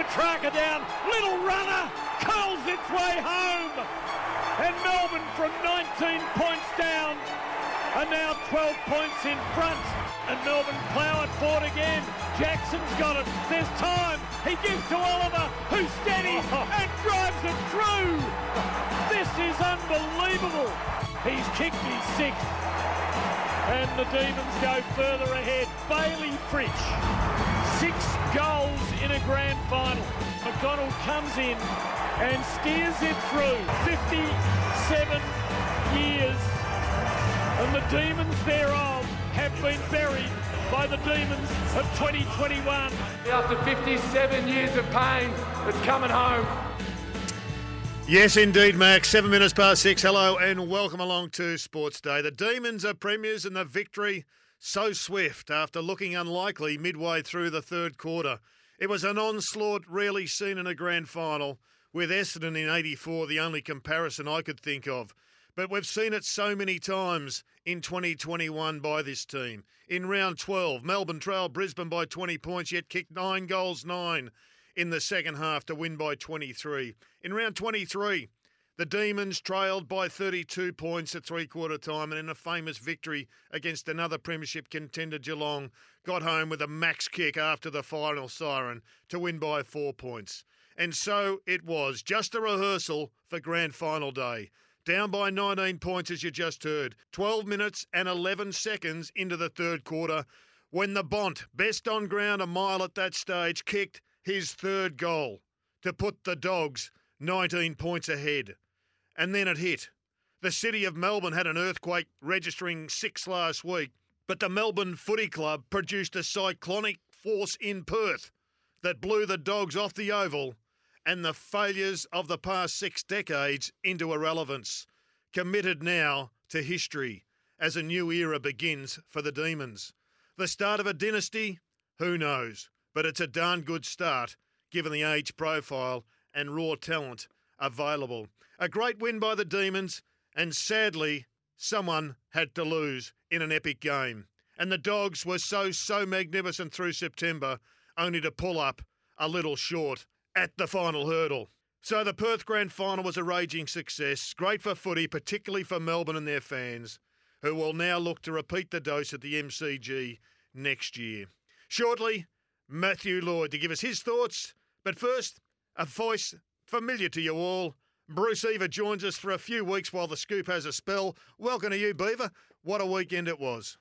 tracker down, little runner, curls its way home. And Melbourne from 19 points down are now 12 points in front. And Melbourne plough it forward again. Jackson's got it. There's time. He gives to Oliver, who steadies and drives it through. This is unbelievable. He's kicked his sixth. And the Demons go further ahead. Bailey Fritsch, 6 goals in a grand final. McDonald comes in and steers it through. 57 years. And the demons thereof have been buried by the demons of 2021. After 57 years of pain, it's coming home. Yes, indeed, Max. 7 minutes past 6. Hello and welcome along to Sports Day. The Demons are premiers and the victory so swift after looking unlikely midway through the third quarter. It was an onslaught rarely seen in a grand final, with Essendon in 84 the only comparison I could think of. But we've seen it so many times in 2021 by this team. In round 12, Melbourne trailed Brisbane by 20 points, yet kicked 9 goals, 9 in the second half to win by 23. In round 23, the Demons trailed by 32 points at three-quarter time, and in a famous victory against another premiership contender, Geelong, got home with a max kick after the final siren to win by 4 points. And so it was just a rehearsal for grand final day. Down by 19 points, as you just heard. 12 minutes and 11 seconds into the third quarter when the Bont, best on ground a mile at that stage, kicked his third goal to put the Dogs 19 points ahead. And then it hit. The city of Melbourne had an earthquake registering 6 last week, but the Melbourne Footy Club produced a cyclonic force in Perth that blew the Dogs off the oval and the failures of the past 6 decades into irrelevance, committed now to history as a new era begins for the Demons. The start of a dynasty? Who knows? But it's a darn good start given the age profile and raw talent available. A great win by the Demons, and sadly, someone had to lose in an epic game. And the Dogs were so magnificent through September, only to pull up a little short at the final hurdle. So the Perth Grand Final was a raging success. Great for footy, particularly for Melbourne and their fans, who will now look to repeat the dose at the MCG next year. Shortly, Matthew Lloyd to give us his thoughts. But first, a voice familiar to you all. Bruce Eva joins us for a few weeks while the Scoop has a spell. Welcome to you, Beaver. What a weekend it was.